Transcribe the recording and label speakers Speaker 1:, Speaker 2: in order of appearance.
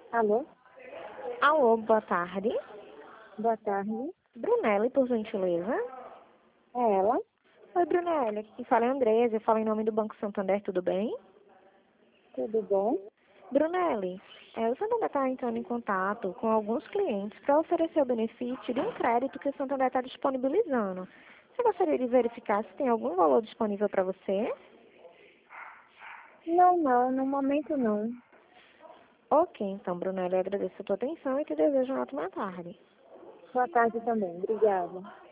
Speaker 1: Alô?
Speaker 2: Alô, boa tarde.
Speaker 1: Boa tarde.
Speaker 2: Brunelli, por gentileza.
Speaker 1: É ela?
Speaker 2: Oi, Brunelli. Aqui fala é a Andresa, eu falo em nome do Banco Santander, tudo bem?
Speaker 1: Tudo bom?
Speaker 2: Brunelli, o Santander está entrando em contato com alguns clientes para oferecer o benefício de um crédito que o Santander está disponibilizando. Você gostaria de verificar se tem algum valor disponível para você?
Speaker 1: Não, no momento não.
Speaker 2: Ok, então, Brunelli, eu agradeço a tua atenção e te desejo uma ótima tarde.
Speaker 1: Boa tarde também. Obrigada.